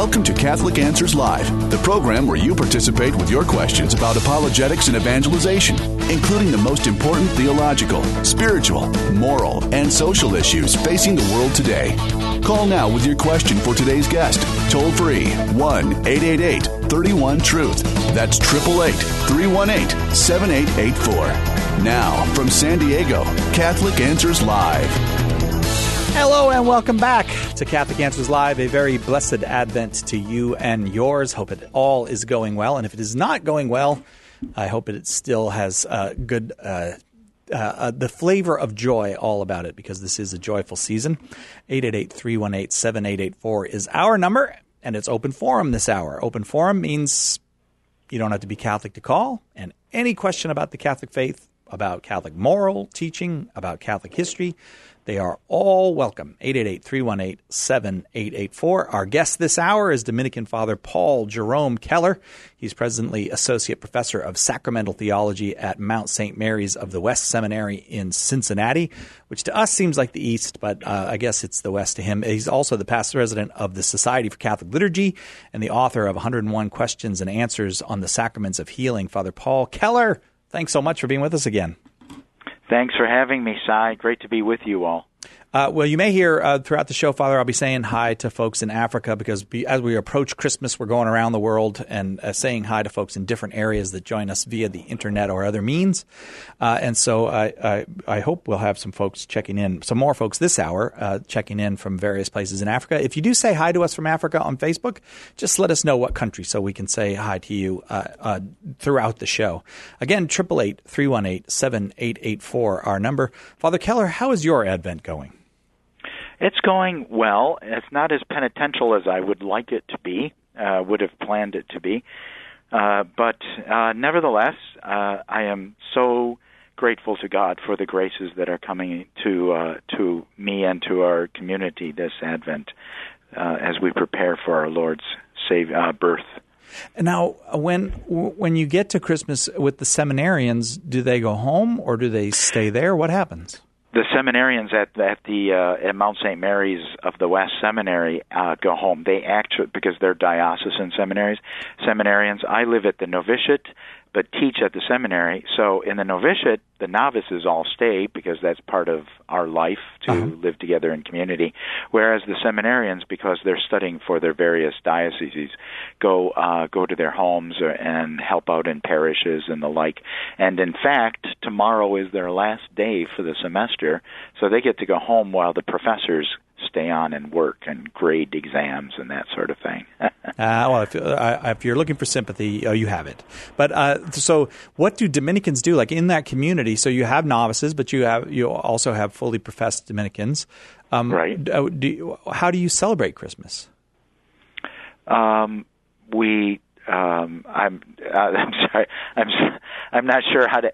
Welcome to Catholic Answers Live, the program where you participate with your questions about apologetics and evangelization, including the most important theological, spiritual, moral, and social issues facing the world today. Call now with your question for today's guest. Toll free 1-888-31-TRUTH. That's 888-318-7884. Now, from San Diego, Catholic Answers Live. Hello and welcome back to Catholic Answers Live. A very blessed Advent to you and yours. Hope it all is going well. And if it is not going well, I hope it still has good the flavor of joy all about it, because this is a joyful season. 888-318-7884 is our number, and it's open forum this hour. Open forum means you don't have to be Catholic to call, and any question about the Catholic faith, about Catholic moral teaching, about Catholic history, they are all welcome. 888-318-7884. Our guest this hour is Dominican Father Paul Jerome Keller. He's presently Associate Professor of Sacramental Theology at Mount St. Mary's of the West Seminary in Cincinnati, which to us seems like the East, but I guess it's the West to him. He's also the past president of the Society for Catholic Liturgy and the author of 101 Questions and Answers on the Sacraments of Healing. Father Paul Keller, thanks so much for being with us again. Thanks for having me, Cy. Great to be with you all. Well, you may hear throughout the show, Father, I'll be saying hi to folks in Africa because as we approach Christmas, we're going around the world and saying hi to folks in different areas that join us via the internet or other means. And so I hope we'll have some folks checking in, some more folks this hour checking in from various places in Africa. If you do say hi to us from Africa on Facebook, just let us know what country so we can say hi to you throughout the show. Again, 888-318-7884, our number. Father Keller, how is your Advent going? It's going well. It's not as penitential as I would like it to be, would have planned it to be. But nevertheless, I am so grateful to God for the graces that are coming to me and to our community this Advent as we prepare for our Lord's birth. Now, when you get to Christmas with the seminarians, do they go home or do they stay there? What happens? The seminarians at Mount St. Mary's of the West Seminary go home. They actually, because they're diocesan seminarians. I live at the novitiate, but teach at the seminary. So in the novitiate, the novices all stay because that's part of our life to live together in community. Whereas the seminarians, because they're studying for their various dioceses, go to their homes and help out in parishes and the like. And in fact, tomorrow is their last day for the semester, so they get to go home while the professors stay on and work and grade exams and that sort of thing. Well, if you're looking for sympathy, you have it. But so what do Dominicans do? Like in that community, so you have novices, but you also have fully professed Dominicans. Right. How do you celebrate Christmas? I'm sorry. I'm not sure how to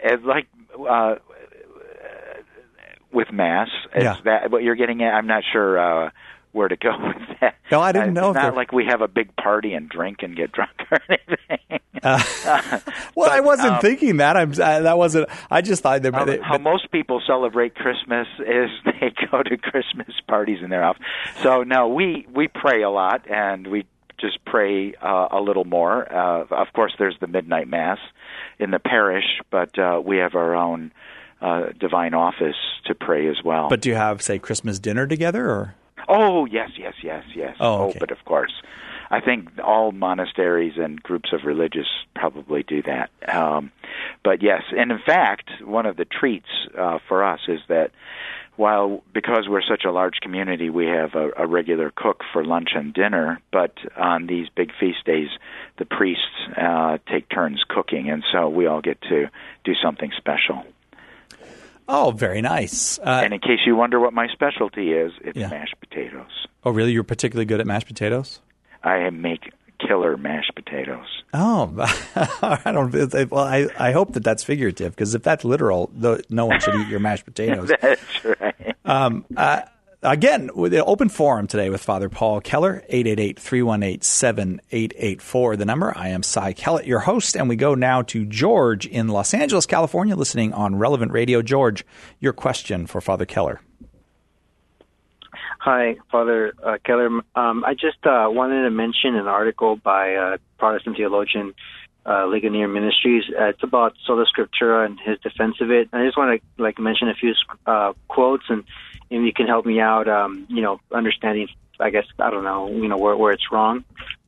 with Mass. Is that what you're getting at? I'm not sure where to go with that. No, I didn't know. It's not like we have a big party and drink and get drunk or anything. Well, I wasn't thinking that. I just thought how most people celebrate Christmas is they go to Christmas parties in their house. So no, we pray a lot and we just pray a little more. Of course, there's the midnight Mass in the parish, but we have our own divine office to pray as well. But do you have, say, Christmas dinner together, or? Oh, yes. Oh, okay. But of course. I think all monasteries and groups of religious probably do that. But yes, and in fact, one of the treats for us is that because we're such a large community, we have a regular cook for lunch and dinner, but on these big feast days, the priests take turns cooking, and so we all get to do something special. Oh, very nice. And in case you wonder what my specialty is, it's mashed potatoes. Oh, really? You're particularly good at mashed potatoes? I make killer mashed potatoes. Oh, I don't. Well, I hope that's figurative, because if that's literal, no one should eat your mashed potatoes. That's right. Again, with the open forum today with Father Paul Keller, 888-318-7884, the number. I am Cy Kellett, your host, and we go now to George in Los Angeles, California, listening on Relevant Radio. George, your question for Father Keller. Hi, Father Keller. I just wanted to mention an article by Protestant theologian Ligonier Ministries. It's about Sola Scriptura and his defense of it. I just want to mention a few quotes, and maybe you can help me out. Understanding. I guess I don't know. Where it's wrong.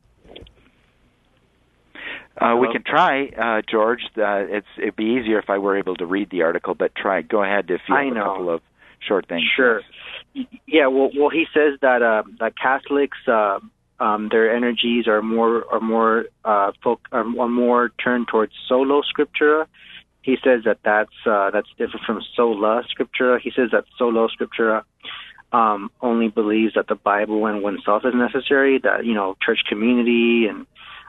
We can try, George. It'd be easier if I were able to read the article, but try. Go ahead if you have a couple of short things. Sure. Yeah. Well, he says that Catholics, their energies are more turned towards Sola Scriptura. He says that's different from Sola Scriptura. He says that Sola Scriptura only believes that the Bible and oneself is necessary. That church community and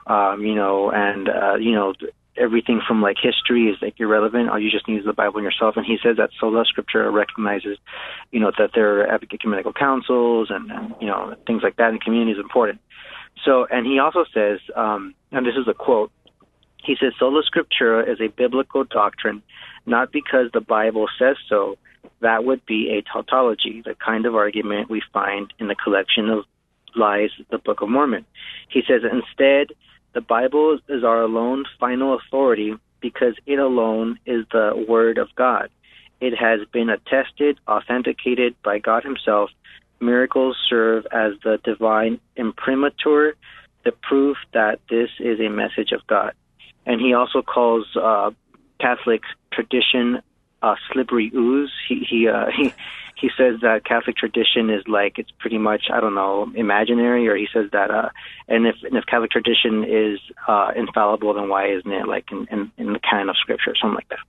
everything from history is irrelevant. All you just need is the Bible and yourself. And he says that Sola Scriptura recognizes, that there are ecumenical councils and things like that, and community is important. So, and he also says, and this is a quote, he says, Sola Scriptura is a biblical doctrine, not because the Bible says so. That would be a tautology, the kind of argument we find in the collection of lies, the Book of Mormon. He says, instead, the Bible is our alone final authority because it alone is the Word of God. It has been attested, authenticated by God himself. Miracles serve as the divine imprimatur, the proof that this is a message of God. And he also calls Catholic tradition slippery ooze. He says that Catholic tradition is it's pretty much, imaginary, or he says that, and if Catholic tradition is infallible, then why isn't it in the canon of Scripture, or something like that?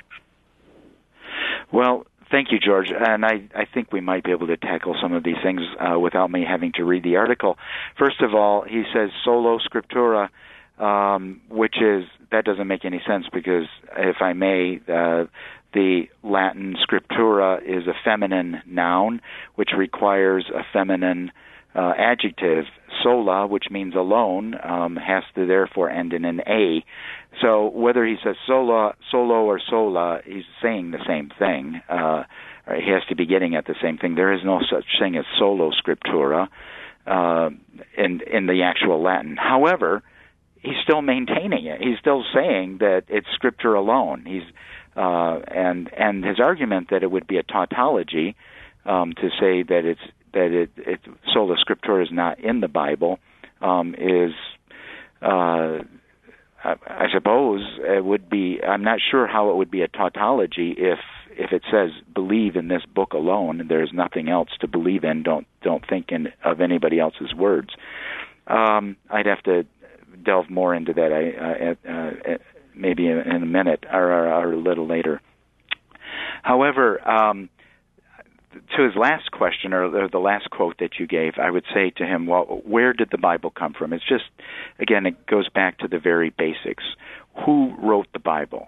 Well, thank you, George. And I think we might be able to tackle some of these things without me having to read the article. First of all, he says Sola Scriptura, that doesn't make any sense because, if I may, the Latin scriptura is a feminine noun, which requires a feminine adjective. Sola, which means alone, has to therefore end in an A. So whether he says solo or sola, he's saying the same thing. He has to be getting at the same thing. There is no such thing as Sola Scriptura in the actual Latin. However, he's still maintaining it. He's still saying that it's Scripture alone. And his argument that it would be a tautology to say that it's Sola Scriptura is not in the Bible is, I suppose, it would be. I'm not sure how it would be a tautology if it says believe in this book alone and there's nothing else to believe in. Don't think of anybody else's words. I'd have to delve more into that. Maybe in a minute or a little later. However, to his last question, or the last quote that you gave, I would say to him, well, where did the Bible come from? It's just, again, it goes back to the very basics. Who wrote the Bible?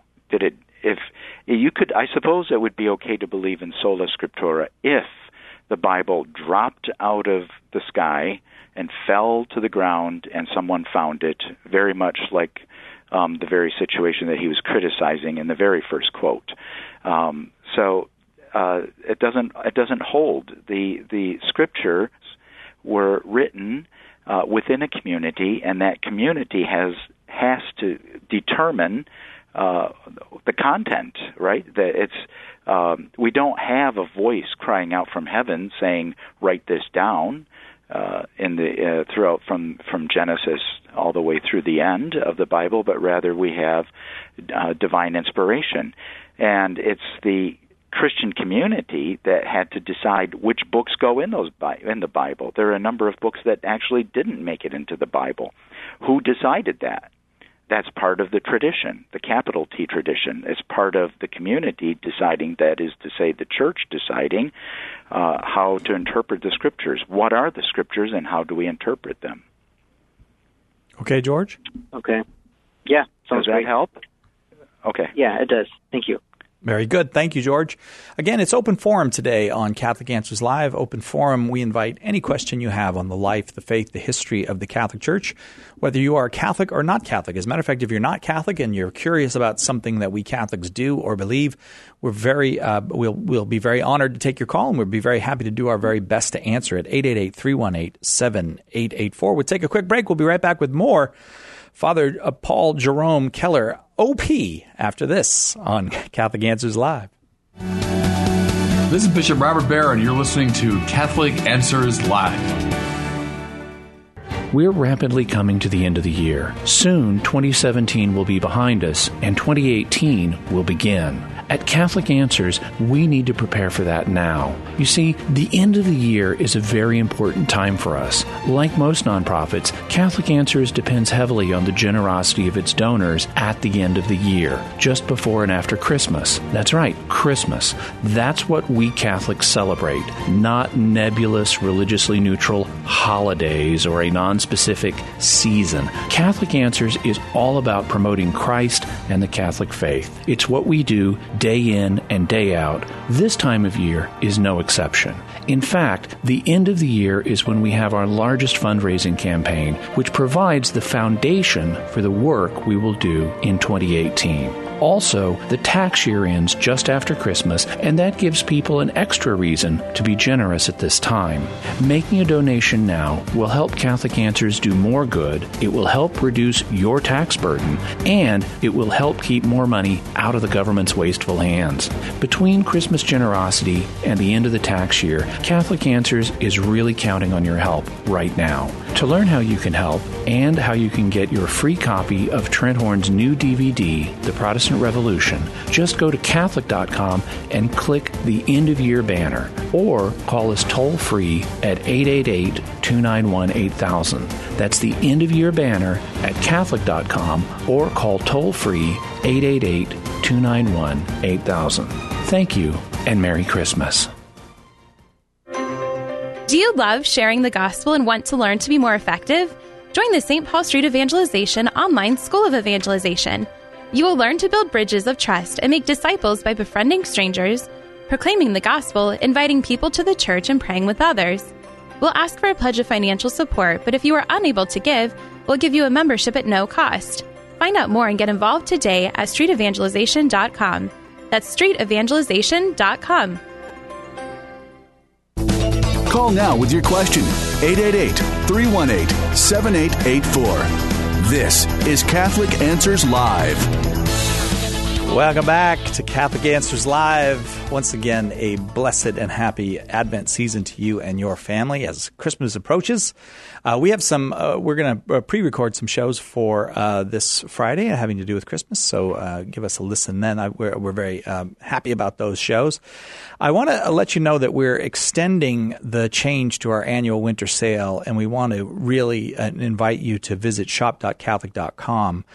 I suppose it would be okay to believe in Sola Scriptura if the Bible dropped out of the sky and fell to the ground and someone found it, very much like the very situation that he was criticizing in the very first quote. So it doesn't hold. The Scriptures were written within a community, and that community has to determine the content, right? That it's we don't have a voice crying out from heaven saying, "Write this down." Throughout from Genesis all the way through the end of the Bible, but rather we have divine inspiration, and it's the Christian community that had to decide which books go in the Bible. There are a number of books that actually didn't make it into the Bible. Who decided that? That's part of the tradition, the capital T tradition. It's part of the community deciding, that is to say the church deciding how to interpret the Scriptures. What are the Scriptures and how do we interpret them? Okay, George? Okay. Yeah, sounds great. Does that great. help? Okay. Yeah, it does. Thank you. Very good. Thank you, George. Again, it's Open Forum today on Catholic Answers Live. Open Forum, we invite any question you have on the life, the faith, the history of the Catholic Church, whether you are Catholic or not Catholic. As a matter of fact, if you're not Catholic and you're curious about something that we Catholics do or believe, we'll be very honored to take your call, and we'll be very happy to do our very best to answer it. 888-318-7884. We'll take a quick break. We'll be right back with more Father Paul Jerome Keller, OP, after this on Catholic Answers Live. This is Bishop Robert Baer, and you're listening to Catholic Answers Live. We're rapidly coming to the end of the year. Soon, 2017 will be behind us, and 2018 will begin. At Catholic Answers, we need to prepare for that now. You see, the end of the year is a very important time for us. Like most nonprofits, Catholic Answers depends heavily on the generosity of its donors at the end of the year, just before and after Christmas. That's right, Christmas. That's what we Catholics celebrate, not nebulous, religiously neutral holidays or a non-specific season. Catholic Answers is all about promoting Christ and the Catholic faith. It's what we do day in and day out. This time of year is no exception. In fact, the end of the year is when we have our largest fundraising campaign, which provides the foundation for the work we will do in 2018. Also, the tax year ends just after Christmas, and that gives people an extra reason to be generous at this time. Making a donation now will help Catholic Answers do more good, it will help reduce your tax burden, and it will help keep more money out of the government's wasteful hands. Between Christmas generosity and the end of the tax year, Catholic Answers is really counting on your help right now. To learn how you can help and how you can get your free copy of Trent Horn's new DVD, The Protestant Revolution, just go to Catholic.com and click the End of Year banner, or call us toll-free at 888-291-8000. That's the End of Year banner at Catholic.com, or call toll-free 888-291-8000. Thank you, and Merry Christmas. Do you love sharing the gospel and want to learn to be more effective? Join the St. Paul Street Evangelization online School of Evangelization. You will learn to build bridges of trust and make disciples by befriending strangers, proclaiming the gospel, inviting people to the church, and praying with others. We'll ask for a pledge of financial support, but if you are unable to give, we'll give you a membership at no cost. Find out more and get involved today at streetevangelization.com. That's streetevangelization.com. Call now with your question. 888-318-7884. This is Catholic Answers Live. Welcome back to Catholic Answers Live. Once again, a blessed and happy Advent season to you and your family as Christmas approaches. We have we're going to pre-record some shows for this Friday having to do with Christmas, so give us a listen then. We're very happy about those shows. I want to let you know that we're extending the change to our annual winter sale, and we want to really invite you to visit shop.catholic.com.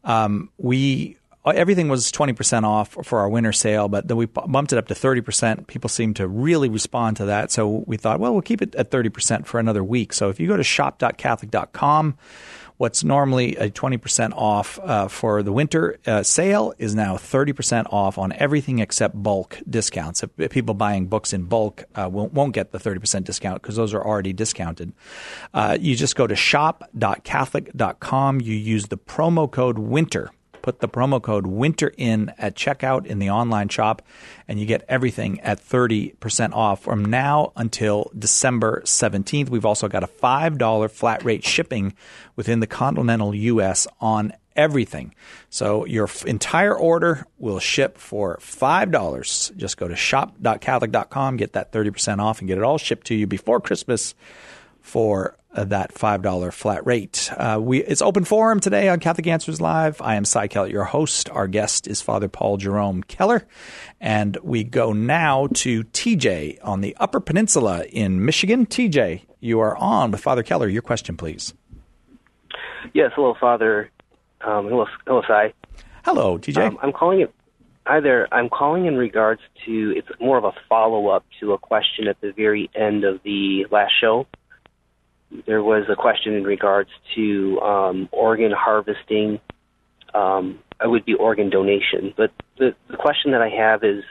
Everything was 20% off for our winter sale, but then we bumped it up to 30%. People seem to really respond to that. So we thought, well, we'll keep it at 30% for another week. So if you go to shop.catholic.com, what's normally a 20% off for the winter sale is now 30% off on everything except bulk discounts. If people buying books in bulk won't get the 30% discount because those are already discounted. You just go to shop.catholic.com. You use the promo code WINTER. Put the promo code WINTER in at checkout in the online shop, and you get everything at 30% off from now until December 17th. We've also got a $5 flat rate shipping within the continental U.S. on everything. So your entire order will ship for $5. Just go to shop.catholic.com, get that 30% off, and get it all shipped to you before Christmas for that $5 flat rate. It's Open Forum today on Catholic Answers Live. I am Cy Kellett, your host. Our guest is Father Paul Jerome Keller. And we go now to TJ on the Upper Peninsula in Michigan. TJ, you are on with Father Keller. Your question, please. Yes, hello, Father. Hello, Cy. Hello, TJ. I'm calling. Hi there. I'm calling in regards to, it's more of a follow-up to a question at the very end of the last show. There was a question in regards to organ harvesting. I would be organ donation. But the question that I have is,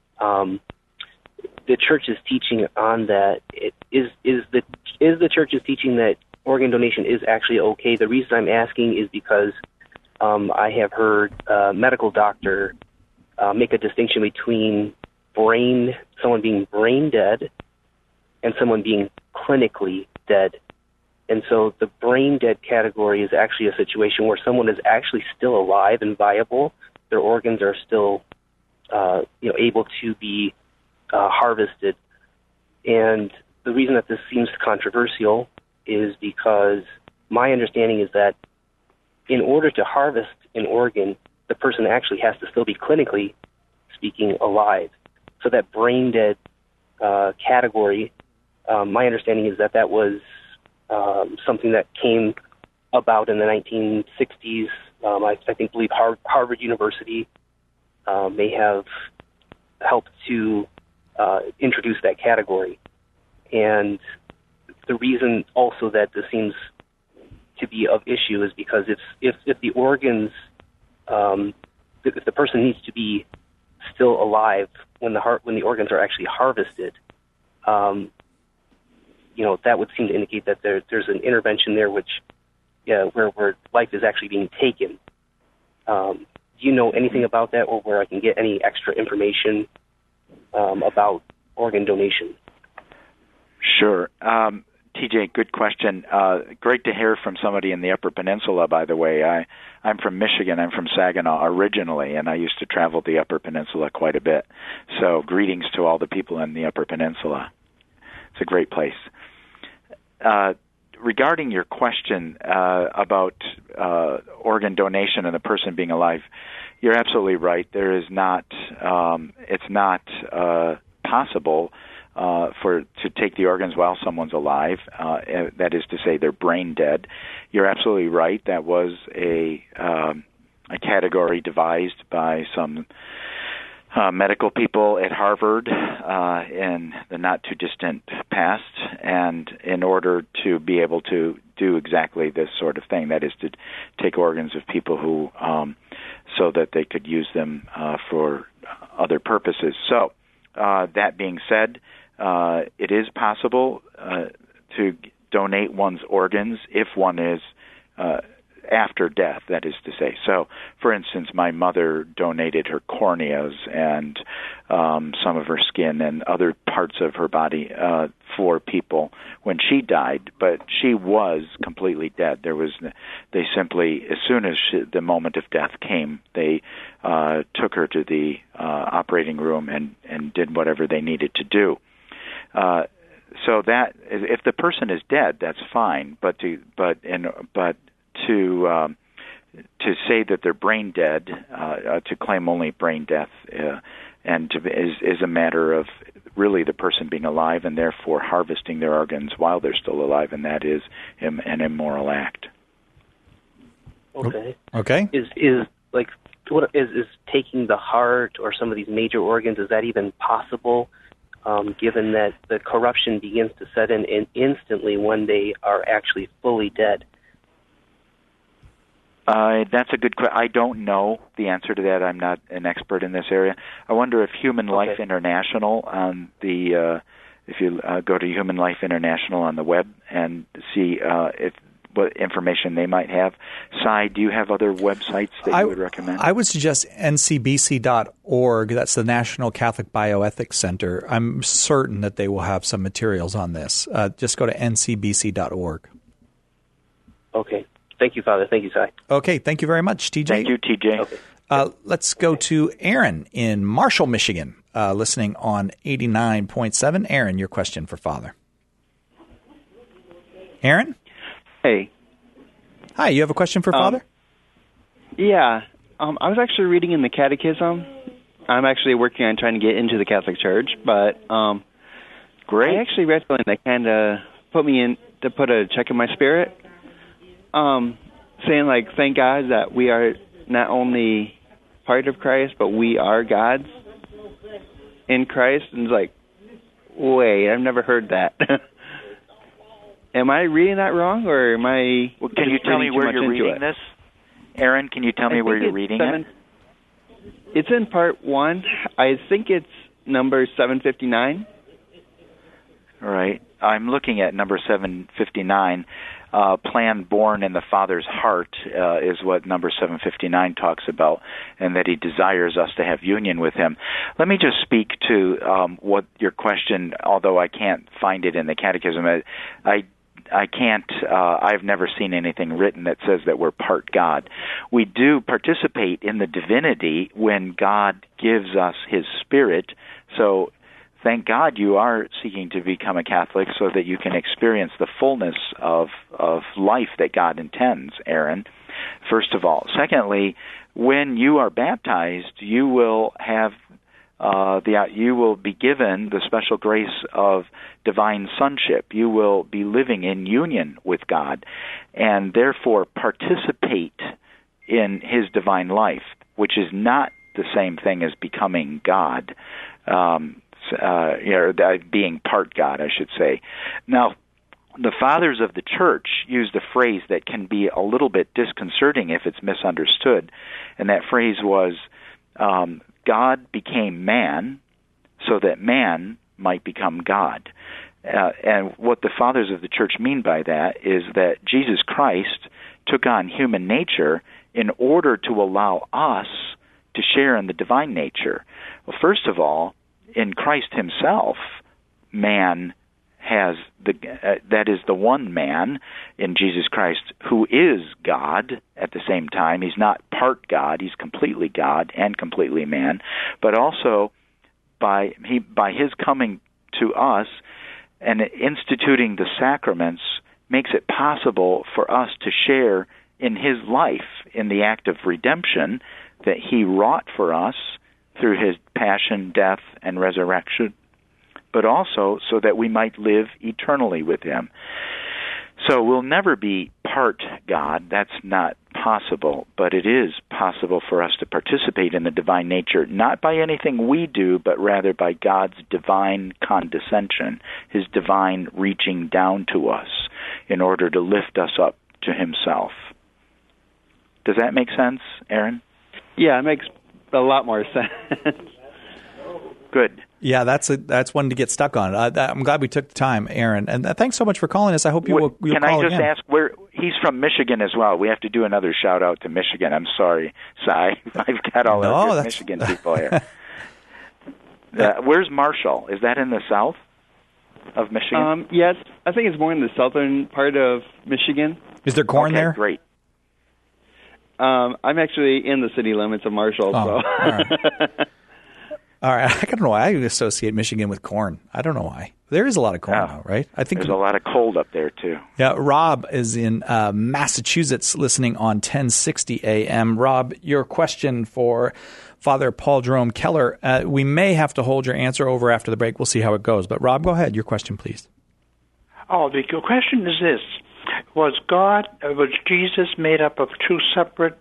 the church's teaching on that. Is the church's teaching that organ donation is actually okay? The reason I'm asking is because I have heard a medical doctor make a distinction between someone being brain dead and someone being clinically dead. And so the brain dead category is actually a situation where someone is actually still alive and viable. Their organs are still, able to be harvested. And the reason that this seems controversial is because my understanding is that in order to harvest an organ, the person actually has to still be clinically speaking alive. So that brain dead category, my understanding is that was something that came about in the 1960s. I believe Harvard University may have helped to introduce that category. And the reason also that this seems to be of issue is because if the organs, if the person needs to be still alive when the organs are actually harvested, that would seem to indicate that there's an intervention there where life is actually being taken. Do you know anything about that, or where I can get any extra information about organ donation? Sure. TJ, good question. Great to hear from somebody in the Upper Peninsula, by the way. I'm from Michigan. I'm from Saginaw originally, and I used to travel the Upper Peninsula quite a bit. So greetings to all the people in the Upper Peninsula. It's a great place. Regarding your question about organ donation and the person being alive, you're absolutely right. There is not. It's not possible to take the organs while someone's alive. That is to say, they're brain dead. You're absolutely right. That was a category devised by some medical people at Harvard in the not-too-distant past, and in order to be able to do exactly this sort of thing, that is to take organs of people who, so that they could use them for other purposes. So, that being said, it is possible to donate one's organs if one is after death, that is to say. So, for instance, my mother donated her corneas and some of her skin and other parts of her body for people when she died, but she was completely dead. They simply, as soon as the moment of death came, they took her to the operating room and did whatever they needed to do. So that if the person is dead, that's fine. But to say that they're brain dead, to claim only brain death, is a matter of really the person being alive and therefore harvesting their organs while they're still alive, and that is an immoral act. Okay. Okay. Is taking the heart or some of these major organs, is that even possible? Given that the corruption begins to set in instantly when they are actually fully dead? That's a good question. I don't know the answer to that. I'm not an expert in this area. I wonder if Human Life International on if you go to Human Life International on the web and see what information they might have. Cy, do you have other websites that you would recommend? I would suggest ncbc.org. That's the National Catholic Bioethics Center. I'm certain that they will have some materials on this. Just go to ncbc.org. Okay. Thank you, Father. Thank you, Cy. Okay. Thank you very much, TJ. Thank you, TJ. Okay. Let's go to Aaron in Marshall, Michigan, listening on 89.7. Aaron, your question for Father. Aaron? Hey. Hi, you have a question for Father? Yeah. I was actually reading in the Catechism. I'm actually working on trying to get into the Catholic Church, but great. I actually read something that kind of put me in to put a check in my spirit, saying, like, thank God that we are not only part of Christ, but we are God's in Christ. And it's like, wait, I've never heard that. Am I reading that wrong, or am I? Well, can you tell me where you're reading this? Aaron, can you tell me where you're reading it? It's in part 1. I think it's number 759. All right. I'm looking at number 759. Plan born in the Father's heart is what number 759 talks about, and that he desires us to have union with him. Let me just speak to what your question, although I can't find it in the Catechism. I can't, I've never seen anything written that says that we're part God. We do participate in the divinity when God gives us his Spirit. So thank God you are seeking to become a Catholic so that you can experience the fullness of life that God intends, Aaron, first of all. Secondly, when you are baptized, you will have you will be given the special grace of divine sonship. You will be living in union with God and therefore participate in his divine life, which is not the same thing as becoming God. Being part God, I should say. Now, the fathers of the church used a phrase that can be a little bit disconcerting if it's misunderstood, and that phrase was, God became man so that man might become God. And what the fathers of the church mean by that is that Jesus Christ took on human nature in order to allow us to share in the divine nature. Well, first of all, in Christ himself, man has that is the one man in Jesus Christ who is God at the same time. He's not part God, he's completely God and completely man, but also by his coming to us and instituting the sacraments makes it possible for us to share in his life, in the act of redemption that he wrought for us through his passion, death, and resurrection, but also so that we might live eternally with him. So we'll never be part God. That's not possible, but it is possible for us to participate in the divine nature, not by anything we do, but rather by God's divine condescension, his divine reaching down to us in order to lift us up to himself. Does that make sense, Aaron? Yeah, it makes a lot more sense. Good. Yeah, that's one to get stuck on. I'm glad we took the time, Aaron. And thanks so much for calling us. I hope you'll call again. Can I just ask where he's from? Michigan as well. We have to do another shout out to Michigan. I'm sorry, Cy. I've got all of Michigan people here. Where's Marshall? Is that in the south of Michigan? Yes, I think it's more in the southern part of Michigan. Is there corn there? Great. I'm actually in the city limits of Marshall. Oh, so. All right. All right, I don't know why I associate Michigan with corn. I don't know why. There is a lot of corn, though, right? I think there's a lot of cold up there, too. Yeah, Rob is in Massachusetts listening on 1060 AM. Rob, your question for Father Paul Jerome Keller, we may have to hold your answer over after the break. We'll see how it goes. But, Rob, go ahead. Your question, please. Oh, the question is this. Was Jesus made up of two separate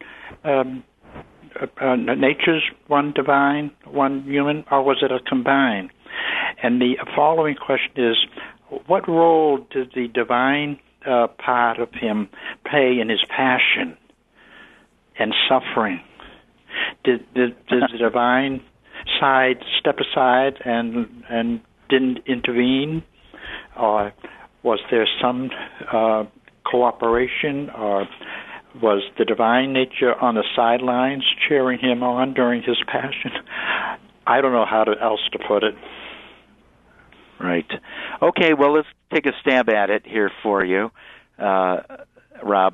natures, one divine, one human, or was it a combined? And the following question is, what role did the divine part of him play in his passion and suffering? Did the divine side step aside and didn't intervene? Or was there some cooperation, or was the divine nature on the sidelines cheering him on during his passion? I don't know how else to put it. Right. Okay, well, let's take a stab at it here for you, Rob.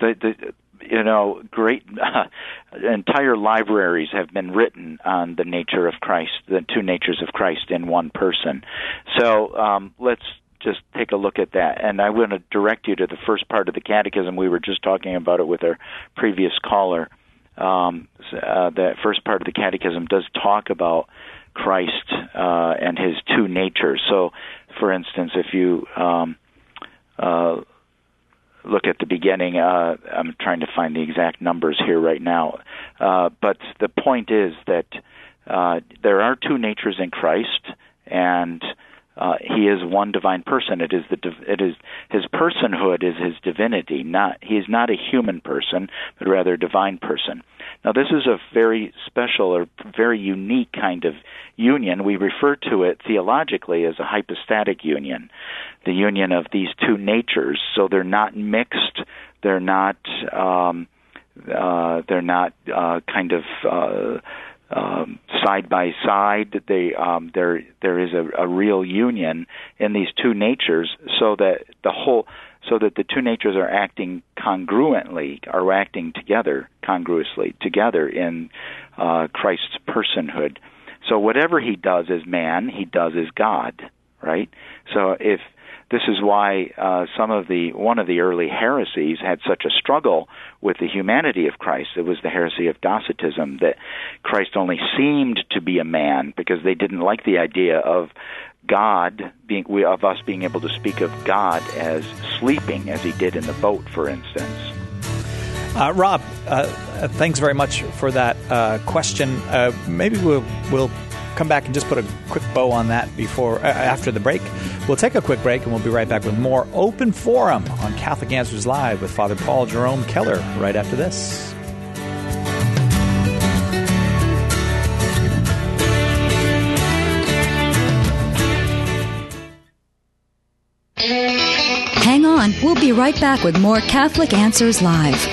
Great entire libraries have been written on the nature of Christ, the two natures of Christ in one person. So let's just take a look at that. And I want to direct you to the first part of the Catechism. We were just talking about it with our previous caller. That first part of the Catechism does talk about Christ and his two natures. So, for instance, if you look at the beginning, I'm trying to find the exact numbers here right now, but the point is that there are two natures in Christ, and he is one divine person. It is his personhood is his divinity. He is not a human person, but rather a divine person. Now, this is a very special or very unique kind of union. We refer to it theologically as a hypostatic union, the union of these two natures. So they're not mixed. They're not side by side. There is a real union in these two natures, so that the two natures are acting congruently, are acting together, congruously together in Christ's personhood. So whatever he does as man, he does as God, right? So if this is why one of the early heresies had such a struggle with the humanity of Christ. It was the heresy of Docetism, that Christ only seemed to be a man, because they didn't like the idea of us being able to speak of God as sleeping, as he did in the boat, for instance. Rob, thanks very much for that question. Maybe we'll come back and just put a quick bow on that after the break. We'll take a quick break, and we'll be right back with more Open Forum on Catholic Answers Live with Father Paul Jerome Keller right after this. Hang on, we'll be right back with more Catholic Answers Live.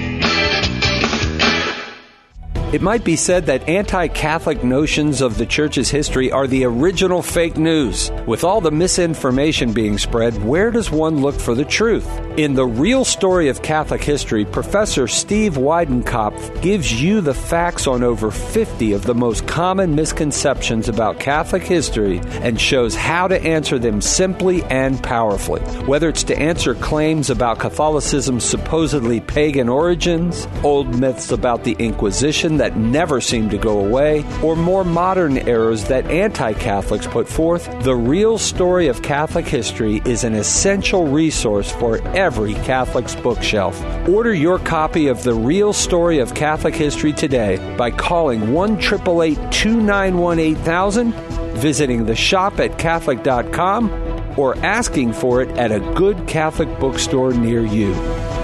It might be said that anti-Catholic notions of the Church's history are the original fake news. With all the misinformation being spread, where does one look for the truth? In The Real Story of Catholic History, Professor Steve Weidenkopf gives you the facts on over 50 of the most common misconceptions about Catholic history and shows how to answer them simply and powerfully. Whether it's to answer claims about Catholicism's supposedly pagan origins, old myths about the Inquisition that never seem to go away, or more modern errors that anti-Catholics put forth, The Real Story of Catholic History is an essential resource for every Catholic's bookshelf. Order your copy of The Real Story of Catholic History today by calling 1-888-291-8000, visiting the shop at Catholic.com, or asking for it at a good Catholic bookstore near you.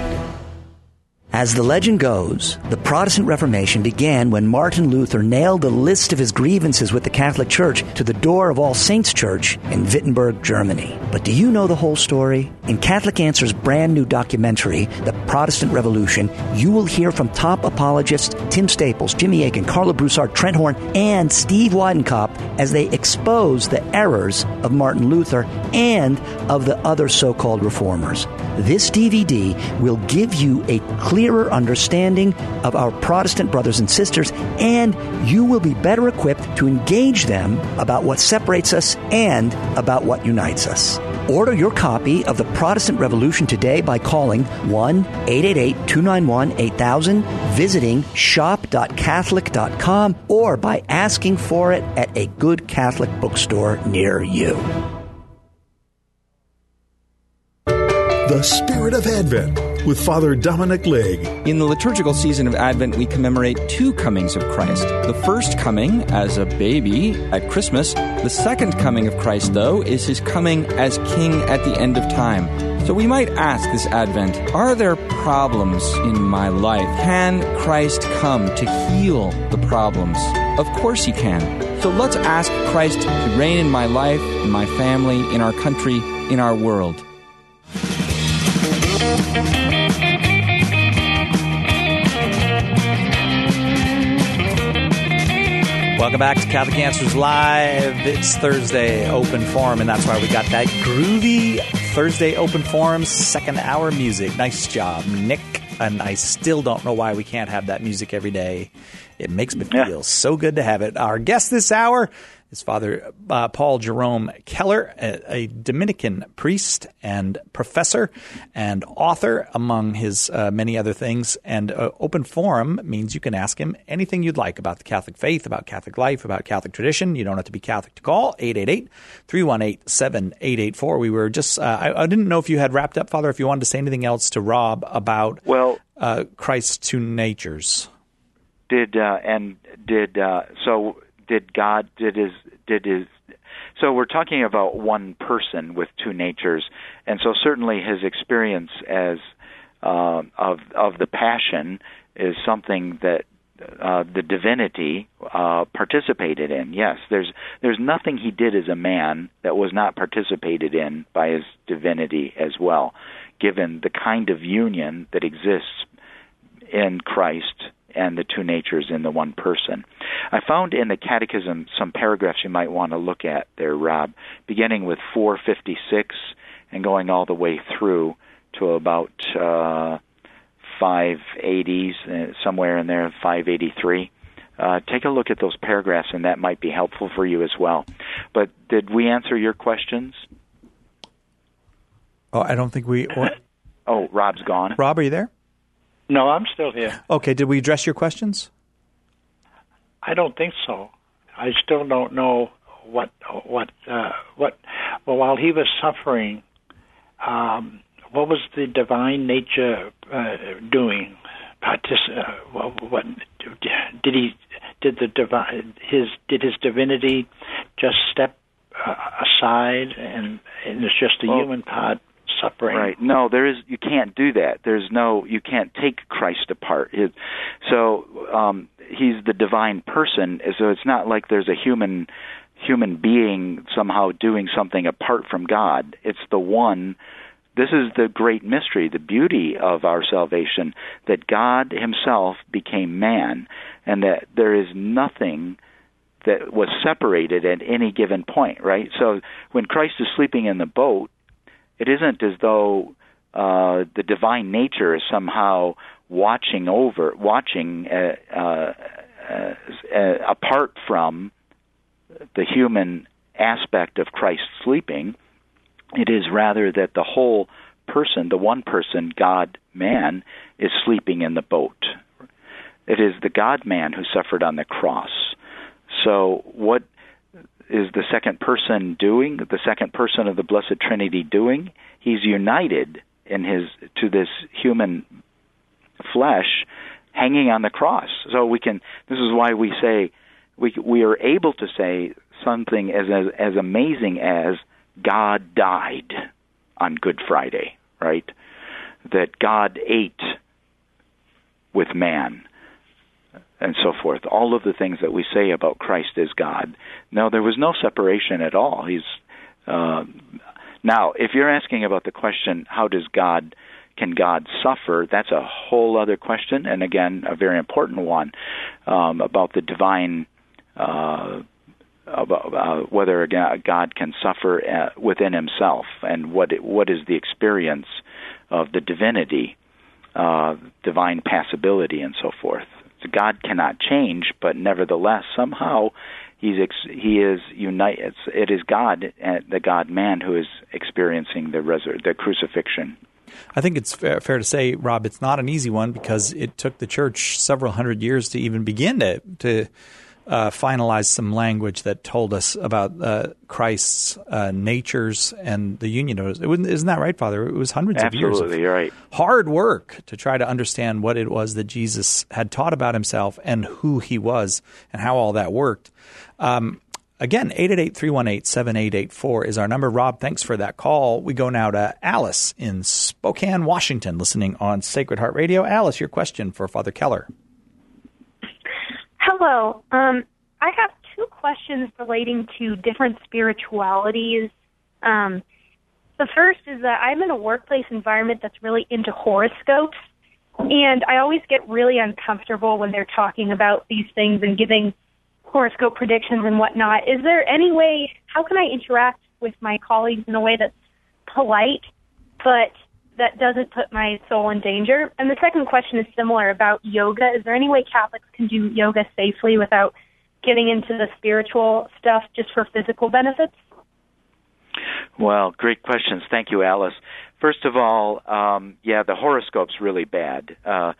As the legend goes, the Protestant Reformation began when Martin Luther nailed a list of his grievances with the Catholic Church to the door of All Saints Church in Wittenberg, Germany. But do you know the whole story? In Catholic Answers' brand new documentary, The Protestant Revolution, you will hear from top apologists Tim Staples, Jimmy Akin, Carla Broussard, Trent Horn, and Steve Weidenkopf as they expose the errors of Martin Luther and of the other so-called reformers. This DVD will give you a clearer understanding of our Protestant brothers and sisters, and you will be better equipped to engage them about what separates us and about what unites us. Order your copy of The Protestant Revolution today by calling 1-888-291-8000, visiting shop.catholic.com, or by asking for it at a good Catholic bookstore near you. The Spirit of Advent with Father Dominic Legge. In the liturgical season of Advent, we commemorate two comings of Christ. The first coming as a baby at Christmas. The second coming of Christ, though, is his coming as King at the end of time. So we might ask this Advent, are there problems in my life? Can Christ come to heal the problems? Of course he can. So let's ask Christ to reign in my life, in my family, in our country, in our world. Welcome back to Catholic Answers Live. It's Thursday Open Forum, and that's why we got that groovy Thursday Open Forum second hour music. Nice job, Nick. And I still don't know why we can't have that music every day. It makes me feel so good to have it. Our guest this hour is Father Paul Jerome Keller, a Dominican priest and professor and author, among his many other things. And Open Forum means you can ask him anything you'd like about the Catholic faith, about Catholic life, about Catholic tradition. You don't have to be Catholic to call, 888-318-7884. We were just I didn't know if you had wrapped up, Father, if you wanted to say anything else to Rob about Christ's two natures. So we're talking about one person with two natures, and so certainly his experience as of the Passion is something that the divinity participated in. Yes, there's nothing he did as a man that was not participated in by his divinity as well, given the kind of union that exists in Christ and the two natures in the one person. I found in the Catechism some paragraphs you might want to look at there, Rob, beginning with 456 and going all the way through to about 580s, somewhere in there, 583. Take a look at those paragraphs, and that might be helpful for you as well. But did we answer your questions? Oh, I don't think we... Oh, Rob's gone. Rob, are you there? No, I'm still here. Okay, did we address your questions? I don't think so. I still don't know what. Well, while he was suffering, what was the divine nature doing? What did he? Did his divinity just step aside, and it's just the human part suffering? Right. No, you can't do that. You can't take Christ apart. So he's the divine person, so it's not like there's a human being somehow doing something apart from God. It's the one. This is the great mystery, the beauty of our salvation, that God himself became man, and that there is nothing that was separated at any given point, right? So when Christ is sleeping in the boat, it isn't as though the divine nature is somehow watching apart from the human aspect of Christ sleeping. It is rather that the whole person, the one person, God-man, is sleeping in the boat. It is the God-man who suffered on the cross. So what is the second person doing? The second person of the Blessed Trinity doing? He's united to this human flesh hanging on the cross. So this is why we say, we are able to say something as amazing as God died on Good Friday, right? That God ate with man, and so forth. All of the things that we say about Christ as God. No, there was no separation at all. Now, if you're asking about the question, can God suffer? That's a whole other question, and again, a very important one, about the divine, about whether God can suffer within himself, and what is the experience of the divinity, divine passibility, and so forth. So God cannot change, but nevertheless, somehow he is united. It is God, the God-man, who is experiencing the crucifixion. I think it's fair to say, Rob, it's not an easy one, because it took the church several hundred years to even begin to finalize some language that told us about Christ's natures and the union of it. Isn't that right, Father? It was hundreds of years of right. hard work to try to understand what it was that Jesus had taught about himself and who he was and how all that worked. Again, 888-318-7884 is our number. Rob, thanks for that call. We go now to Alice in Spokane, Washington, listening on Sacred Heart Radio. Alice, your question for Father Keller. Hello. I have two questions relating to different spiritualities. The first is that I'm in a workplace environment that's really into horoscopes, and I always get really uncomfortable when they're talking about these things and giving horoscope predictions and whatnot. Is there any way, how can I interact with my colleagues in a way that's polite, but that doesn't put my soul in danger? And the second question is similar about yoga. Is there any way Catholics can do yoga safely without getting into the spiritual stuff just for physical benefits? Well, great questions. Thank you, Alice. First of all, the horoscope's really bad.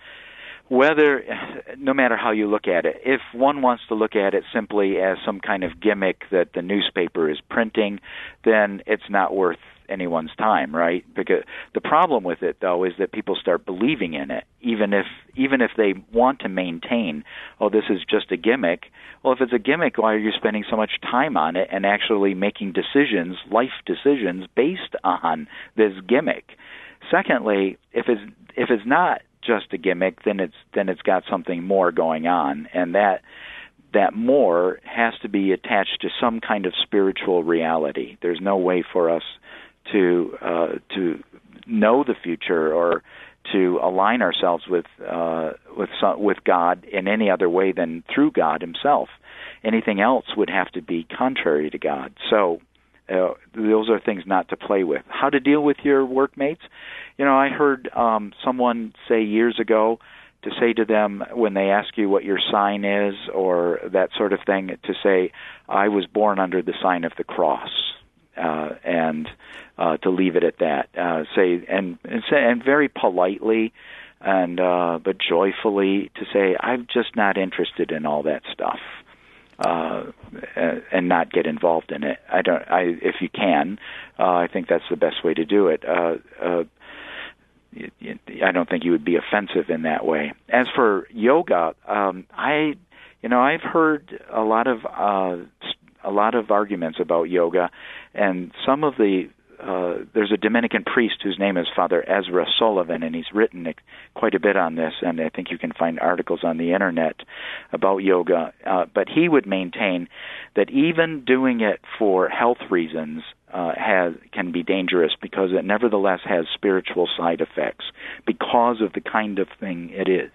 No matter how you look at it, if one wants to look at it simply as some kind of gimmick that the newspaper is printing, then it's not worth anyone's time, right? Because the problem with it, though, is that people start believing in it, even if they want to maintain, this is just a gimmick. Well, if it's a gimmick, why are you spending so much time on it and actually making decisions, life decisions, based on this gimmick? Secondly, if it's not just a gimmick, then it's got something more going on, and that more has to be attached to some kind of spiritual reality. There's no way for us to know the future or to align ourselves with God in any other way than through God Himself. Anything else would have to be contrary to God. So those are things not to play with. How to deal with your workmates? I heard someone say years ago to say to them when they ask you what your sign is or that sort of thing, to say, I was born under the sign of the cross, and to leave it at that. Say very politely and but joyfully to say, I'm just not interested in all that stuff. And not get involved in it. If you can, I think that's the best way to do it. I don't think you would be offensive in that way. As for yoga, I've heard a lot of arguments about yoga, and some of the there's a Dominican priest whose name is Father Ezra Sullivan, and he's written quite a bit on this, and I think you can find articles on the internet about yoga. But he would maintain that even doing it for health reasons can be dangerous because it nevertheless has spiritual side effects because of the kind of thing it is.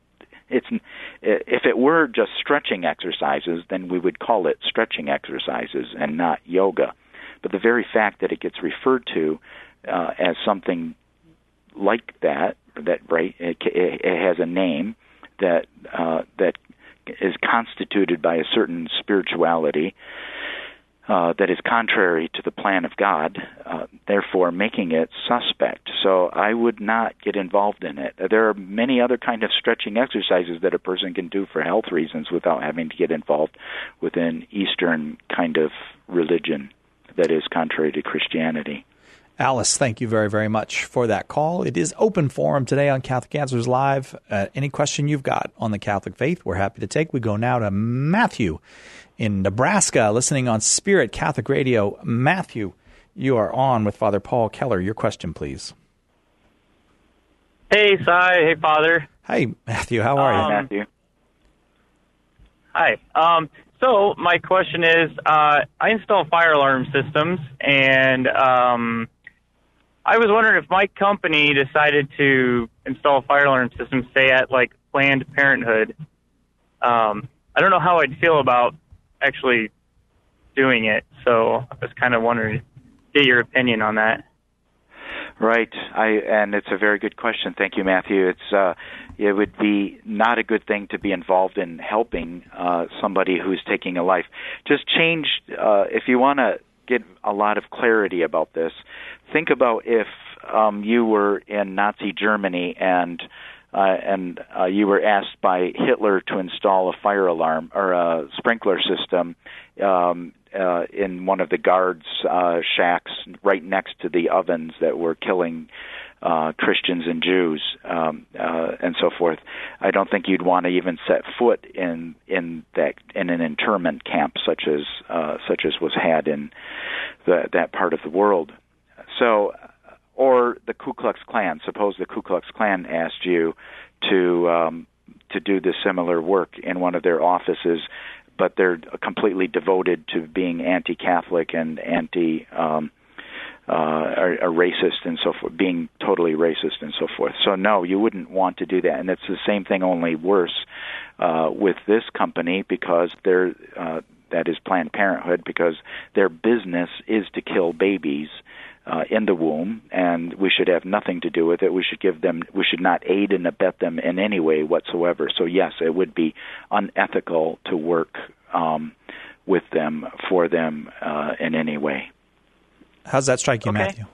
If it were just stretching exercises, then we would call it stretching exercises and not yoga. But the very fact that it gets referred to as something like that right, it has a name that is constituted by a certain spirituality that is contrary to the plan of God, therefore making it suspect. So I would not get involved in it. There are many other kind of stretching exercises that a person can do for health reasons without having to get involved with an Eastern kind of religion that is contrary to Christianity. Alice, thank you very, very much for that call. It is open forum today on Catholic Answers Live. Any question you've got on the Catholic faith, we're happy to take. We go now to Matthew in Nebraska, listening on Spirit Catholic Radio. Matthew, you are on with Father Paul Keller. Your question, please. Hey, Cy. Hey, Father. Hi, Matthew. How are you? Matthew. Hi. So my question is, I install fire alarm systems, and I was wondering if my company decided to install fire alarm systems, say at like Planned Parenthood. I don't know how I'd feel about actually doing it, so I was kind of wondering, get your opinion on that. Right, and it's a very good question. Thank you, Matthew. It would be not a good thing to be involved in helping somebody who's taking a life. Just change, if you want to get a lot of clarity about this, think about if you were in Nazi Germany and you were asked by Hitler to install a fire alarm or a sprinkler system in one of the guards' shacks right next to the ovens that were killing Christians and Jews and so forth. I don't think you'd want to even set foot in an internment camp such as was had in that part of the world. So, or the Ku Klux Klan. Suppose the Ku Klux Klan asked you to do the similar work in one of their offices, but they're completely devoted to being anti-Catholic and are racist and so forth, being totally racist and so forth. So no, you wouldn't want to do that. And it's the same thing, only worse with this company, because that is Planned Parenthood, because their business is to kill babies in the womb, and we should have nothing to do with it. We should not aid and abet them in any way whatsoever. So yes, it would be unethical to work with them, for them in any way. How's that strike you, okay. Matthew?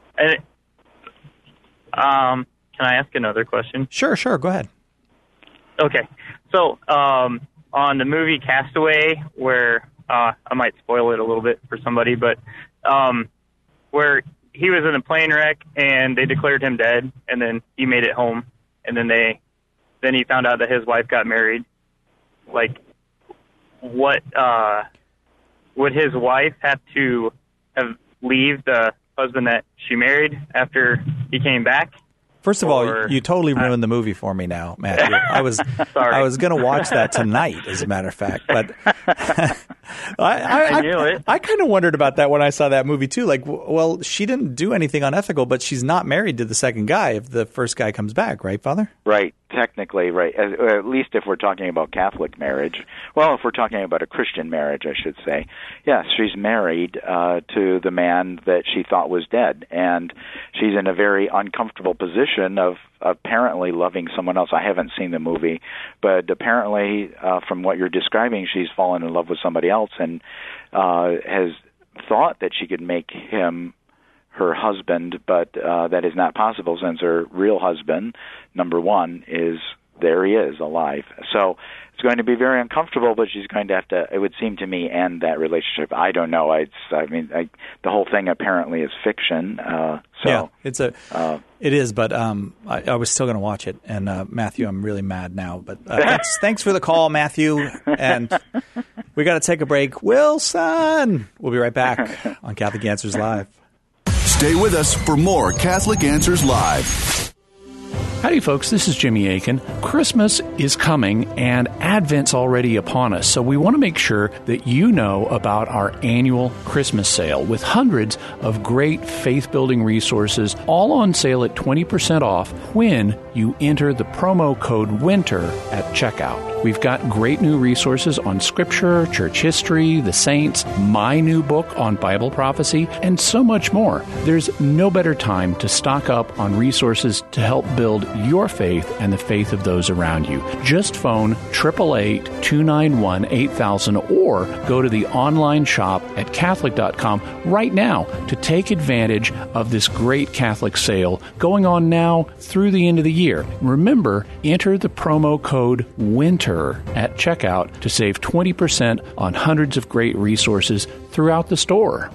Can I ask another question? Sure, go ahead. Okay. So, on the movie Castaway, where I might spoil it a little bit for somebody, but where he was in a plane wreck, and they declared him dead, and then he made it home, and then he found out that his wife got married. Like, what would his wife have to leave the husband that she married after he came back? First of all, you totally ruined the movie for me now, Matthew. I was going to watch that tonight, as a matter of fact. But I knew it. I kind of wondered about that when I saw that movie, too. Like, well, she didn't do anything unethical, but she's not married to the second guy if the first guy comes back, right, Father? Right. Technically, right. At least if we're talking about Catholic marriage. Well, if we're talking about a Christian marriage, I should say. Yes, she's married to the man that she thought was dead. And she's in a very uncomfortable position of apparently loving someone else. I haven't seen the movie, but apparently from what you're describing, she's fallen in love with somebody else and has thought that she could make him her husband, but that is not possible since her real husband, number one, is there he is, alive. So it's going to be very uncomfortable, but she's going to have to, it would seem to me, end that relationship. I don't know. The whole thing apparently is fiction. Yeah, it is, but I was still going to watch it. And Matthew, I'm really mad now. But thanks for the call, Matthew. And we got to take a break. Wilson! We'll be right back on Catholic Answers Live. Stay with us for more Catholic Answers Live. Howdy, folks. This is Jimmy Akin. Christmas is coming, and Advent's already upon us, so we want to make sure that you know about our annual Christmas sale with hundreds of great faith-building resources, all on sale at 20% off when you enter the promo code WINTER at checkout. We've got great new resources on Scripture, church history, the saints, my new book on Bible prophecy, and so much more. There's no better time to stock up on resources to help build your faith and the faith of those around you. Just phone 888-291-8000 or go to the online shop at Catholic.com right now to take advantage of this great Catholic sale going on now through the end of the year. Remember, enter the promo code WINTER at checkout to save 20% on hundreds of great resources throughout the store.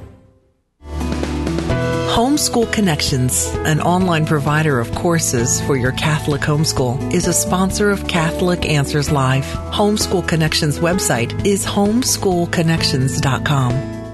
Homeschool Connections, an online provider of courses for your Catholic homeschool, is a sponsor of Catholic Answers Live. Homeschool Connections website is homeschoolconnections.com.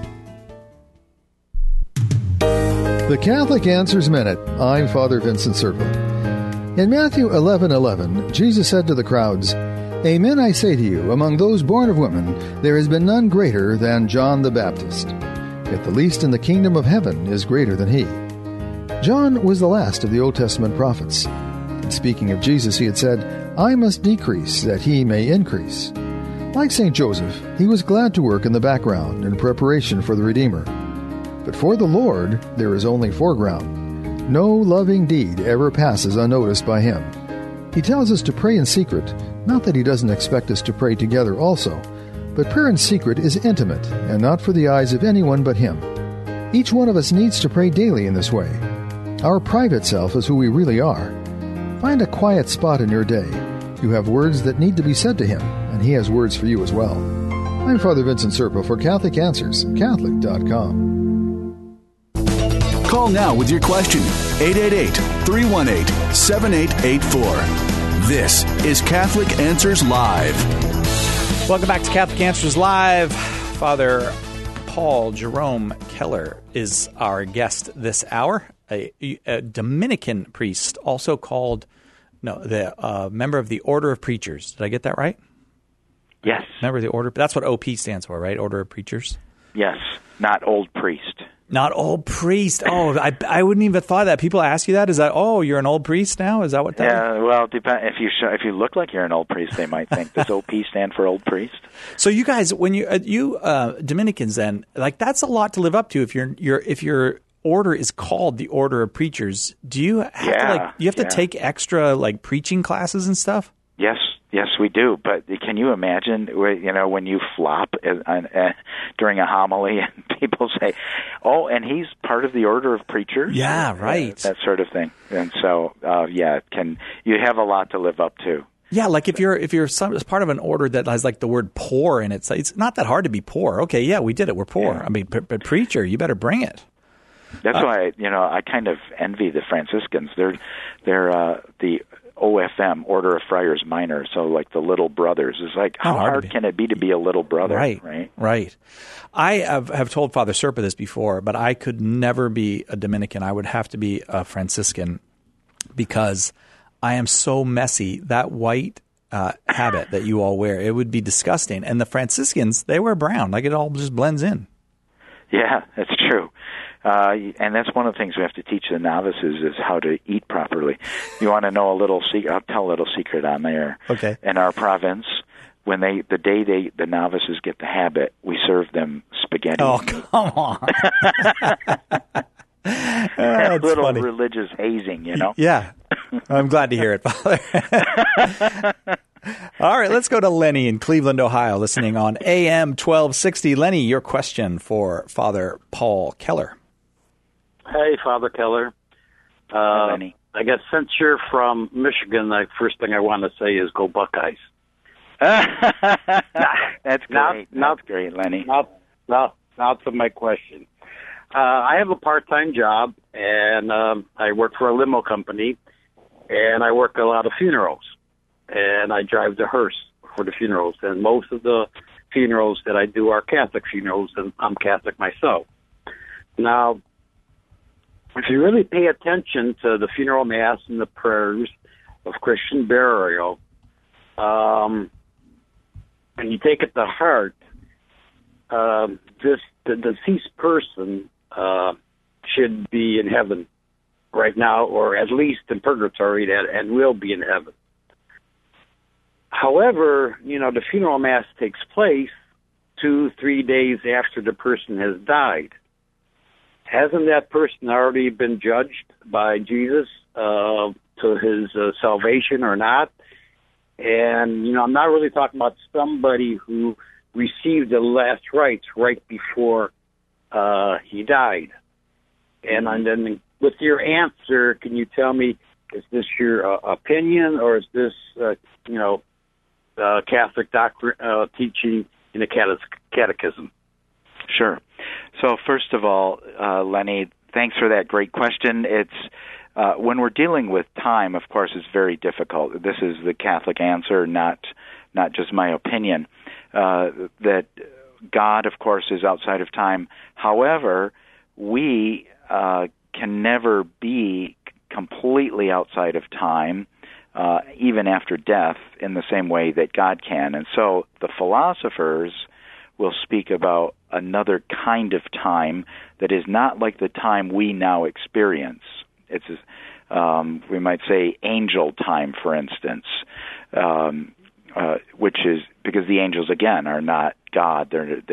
The Catholic Answers Minute. I'm Father Vincent Serpa. In Matthew 11:11, Jesus said to the crowds, "Amen, I say to you, among those born of women, there has been none greater than John the Baptist. Yet the least in the kingdom of heaven is greater than he." John was the last of the Old Testament prophets. And speaking of Jesus, he had said, "I must decrease, that he may increase." Like St. Joseph, he was glad to work in the background in preparation for the Redeemer. But for the Lord, there is only foreground. No loving deed ever passes unnoticed by him. He tells us to pray in secret, not that he doesn't expect us to pray together also, but prayer in secret is intimate and not for the eyes of anyone but him. Each one of us needs to pray daily in this way. Our private self is who we really are. Find a quiet spot in your day. You have words that need to be said to him, and he has words for you as well. I'm Father Vincent Serpa for Catholic Answers, Catholic.com. Call now with your question, 888-318-7884. This is Catholic Answers Live. Welcome back to Catholic Answers Live. Father Paul Jerome Keller is our guest this hour, a Dominican priest, also called, member of the Order of Preachers. Did I get that right? Yes. Member of the Order. That's what OP stands for, right? Order of Preachers? Yes, not old priest. Not old priest. Oh, I wouldn't even have thought of that. People ask you that. Is that, oh, you're an old priest now? Is that what that is? Yeah, well, if you look like you're an old priest, they might think. Does OP stand for old priest? So you guys, when you Dominicans, then, like, that's a lot to live up to. If your order is called the Order of Preachers, do you have to take extra preaching classes and stuff? Yes, we do. But can you imagine, when you flop during a homily and people say, "Oh, and he's part of the Order of Preachers"? Yeah, right. That sort of thing. And so, you have a lot to live up to. Yeah, like if you're part of an order that has the word poor in it, it's not that hard to be poor. Okay, yeah, we did it. We're poor. Yeah. I mean, but preacher, you better bring it. That's why I kind of envy the Franciscans. They're the OFM, Order of Friars Minor, so like the little brothers. It's like, how hard can it be to be a little brother? Right. I have told Father Serpa this before, but I could never be a Dominican. I would have to be a Franciscan because I am so messy. That white habit that you all wear, it would be disgusting. And the Franciscans, they wear brown. Like it all just blends in. Yeah, that's true. And that's one of the things we have to teach the novices is how to eat properly. You want to know a little secret? I'll tell a little secret on there. Okay. In our province, when the novices get the habit, we serve them spaghetti. Oh, come on. A little funny. Religious hazing, Yeah. I'm glad to hear it, Father. All right, let's go to Lenny in Cleveland, Ohio, listening on AM 1260. Lenny, your question for Father Paul Keller. Hey, Father Keller. Lenny. I guess since you're from Michigan, the first thing I want to say is go Buckeyes. That's great. That's great, Lenny. Now to my question. I have a part-time job, and I work for a limo company, and I work a lot of funerals. And I drive the hearse for the funerals. And most of the funerals that I do are Catholic funerals, and I'm Catholic myself. Now, if you really pay attention to the funeral mass and the prayers of Christian burial, and you take it to heart, the deceased person should be in heaven right now, or at least in purgatory, and will be in heaven. However, the funeral mass takes place 2-3 days after the person has died. Hasn't that person already been judged by Jesus to his salvation or not? And, I'm not really talking about somebody who received the last rites right before he died. And then with your answer, can you tell me, is this your opinion, or is this, Catholic doctrine teaching in the catechism? Sure. So first of all, Lenny, thanks for that great question. It's when we're dealing with time, of course, it's very difficult. This is the Catholic answer, not just my opinion. That God, of course, is outside of time. However, we can never be completely outside of time, even after death, in the same way that God can. And so the philosophers will speak about another kind of time that is not like the time we now experience. It's, we might say, angel time, for instance, which is because the angels, again, are not God.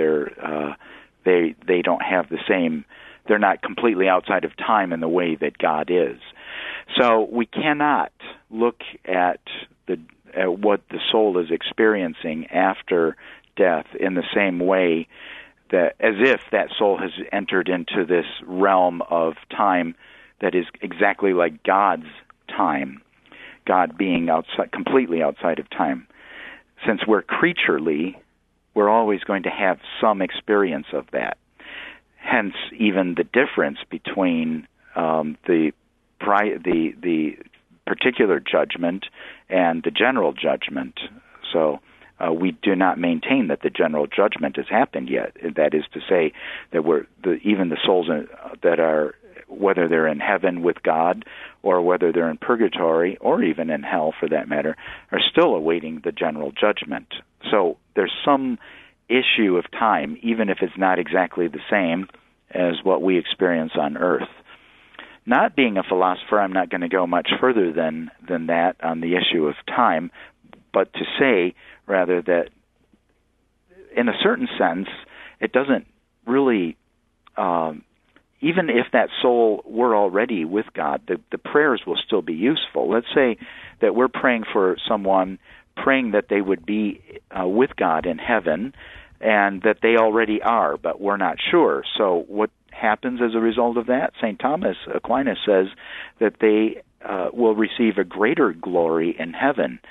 They don't have the same. They're not completely outside of time in the way that God is. So we cannot look at what the soul is experiencing after death in the same way that as if that soul has entered into this realm of time that is exactly like God's time, God being completely outside of time. Since we're creaturely, we're always going to have some experience of that. Hence, even the difference between the particular judgment and the general judgment. So we do not maintain that the general judgment has happened yet. That is to say that even the souls that are, whether they're in heaven with God or whether they're in purgatory or even in hell for that matter, are still awaiting the general judgment. So there's some issue of time, even if it's not exactly the same as what we experience on earth. Not being a philosopher, I'm not going to go much further than that on the issue of time, but to say, rather, that in a certain sense, it doesn't really, even if that soul were already with God, the prayers will still be useful. Let's say that we're praying for someone, praying that they would be with God in heaven, and that they already are, but we're not sure. So what happens as a result of that? St. Thomas Aquinas says that they will receive a greater glory in heaven.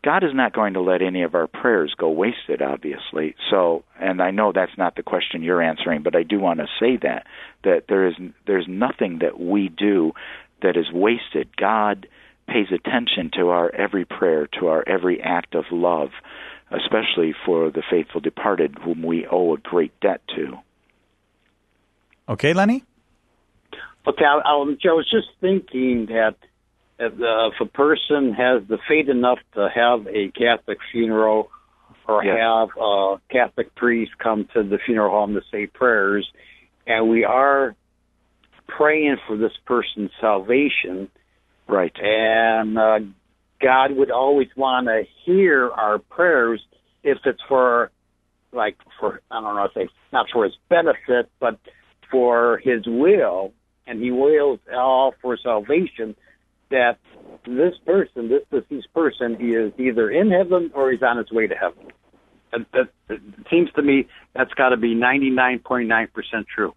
God is not going to let any of our prayers go wasted, obviously. So, and I know that's not the question you're answering, but I do want to say that there's nothing that we do that is wasted. God pays attention to our every prayer, to our every act of love, especially for the faithful departed whom we owe a great debt to. Okay, Lenny? Okay, I was just thinking that if a person has the faith enough to have a Catholic funeral or have a Catholic priest come to the funeral home to say prayers, and we are praying for this person's salvation, right? And God would always want to hear our prayers if it's for I don't know, say not for his benefit, but for his will, and he wills all for salvation, that this person, this deceased person, he is either in heaven or he's on his way to heaven. It seems to me that's got to be 99.9% true.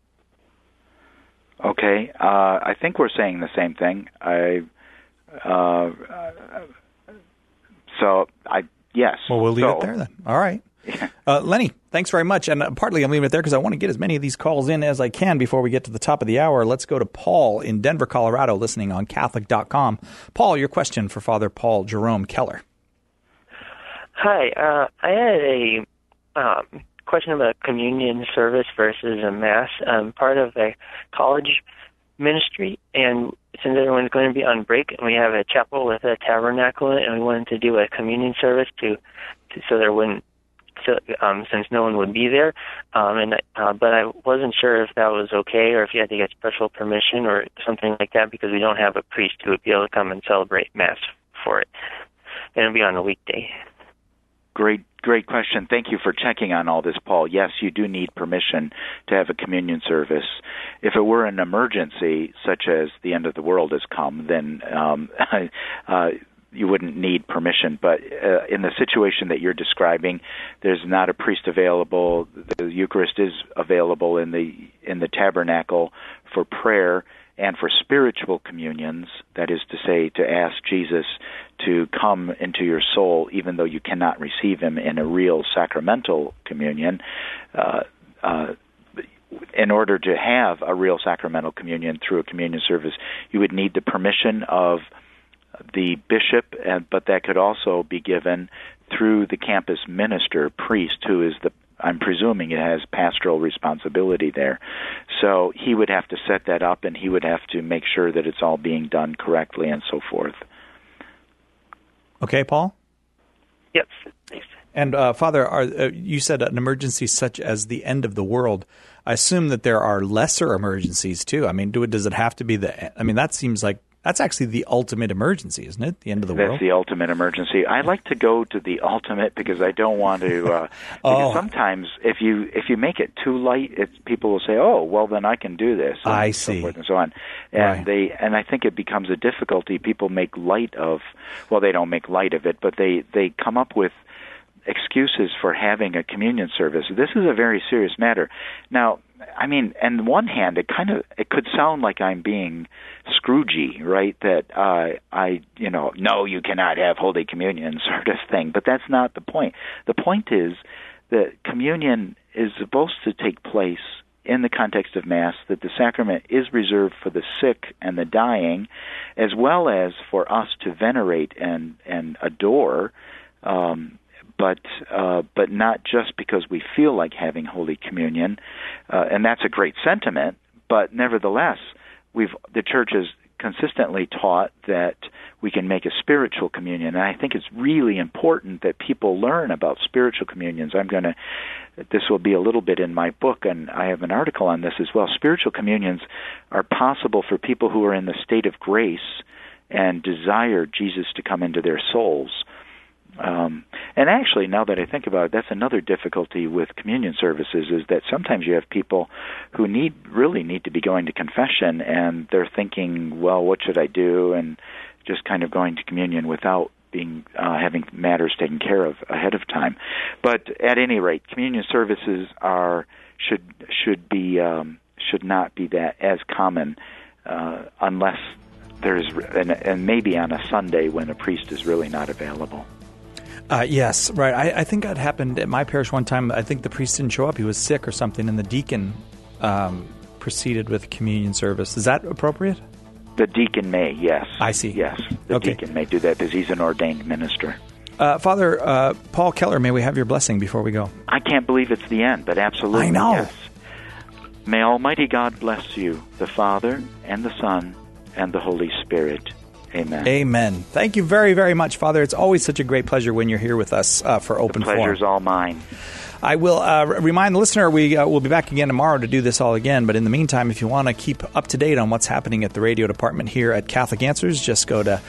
Okay, I think we're saying the same thing. Yes. Well, we'll leave it there then. All right. Lenny, thanks very much. And partly I'm leaving it there because I want to get as many of these calls in as I can before we get to the top of the hour. Let's go to Paul in Denver, Colorado, listening on Catholic.com. Paul, your question for Father Paul Jerome Keller. Hi. I had a question about communion service versus a Mass. I'm part of a college ministry, and since everyone's going to be on break, and we have a chapel with a tabernacle in it, and we wanted to do a communion service so there wouldn't, since no one would be there, but I wasn't sure if that was okay or if you had to get special permission or something like that, because we don't have a priest who would be able to come and celebrate Mass for it, and it'll be on a weekday. Great question. Thank you for checking on all this, Paul. Yes, you do need permission to have a communion service. If it were an emergency, such as the end of the world has come, then you wouldn't need permission. But in the situation that you're describing, there's not a priest available. The Eucharist is available in the tabernacle for prayer and for spiritual communions, that is to say, to ask Jesus to come into your soul, even though you cannot receive him in a real sacramental communion. In order to have a real sacramental communion through a communion service, you would need the permission of the bishop, but that could also be given through the campus minister, priest, who is I'm presuming it has pastoral responsibility there. So he would have to set that up, and he would have to make sure that it's all being done correctly and so forth. Okay, Paul? Yes. Thanks. And Father, you said an emergency such as the end of the world. I assume that there are lesser emergencies too. I mean, does it have to be that seems like that's actually the ultimate emergency, isn't it? The end of the world? That's the ultimate emergency. I like to go to the ultimate because I don't want to. Because sometimes if you make it too light, people will say, "Oh, well, then I can do this." I see. So forth and so on, and I think it becomes a difficulty. People make light of. Well, they don't make light of it, but they come up with excuses for having a communion service. This is a very serious matter. Now, I mean, on one hand, it could sound like I'm being Scroogey, right? That no, you cannot have Holy Communion sort of thing. But that's not the point. The point is that communion is supposed to take place in the context of Mass, that the sacrament is reserved for the sick and the dying, as well as for us to venerate and adore, but not just because we feel like having Holy Communion, and that's a great sentiment. But nevertheless, the Church has consistently taught that we can make a spiritual communion, and I think it's really important that people learn about spiritual communions. This will be a little bit in my book, and I have an article on this as well. Spiritual communions are possible for people who are in the state of grace and desire Jesus to come into their souls. And actually, now that I think about it, that's another difficulty with communion services, is that sometimes you have people who really need to be going to confession, and they're thinking, well, what should I do? And just kind of going to communion without having matters taken care of ahead of time. But at any rate, communion services should not be that as common unless there's and maybe on a Sunday when a priest is really not available. Yes, right. I think that happened at my parish one time. I think the priest didn't show up. He was sick or something, and the deacon proceeded with communion service. Is that appropriate? The deacon may, yes. I see. Yes, the deacon may do that because he's an ordained minister. Father Paul Keller, may we have your blessing before we go? I can't believe it's the end, but absolutely, I know. Yes. May Almighty God bless you, the Father, and the Son, and the Holy Spirit. Amen. Amen. Thank you very, very much, Father. It's always such a great pleasure when you're here with us for Open Forum. The pleasure's all mine. I will remind the listener we will be back again tomorrow to do this all again. But in the meantime, if you want to keep up to date on what's happening at the radio department here at Catholic Answers, just go to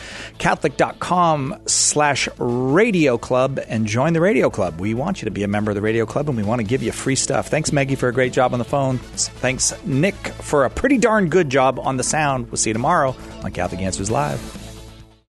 Catholic.com/radio club and join the radio club. We want you to be a member of the radio club, and we want to give you free stuff. Thanks, Maggie, for a great job on the phone. Thanks, Nick, for a pretty darn good job on the sound. We'll see you tomorrow on Catholic Answers Live.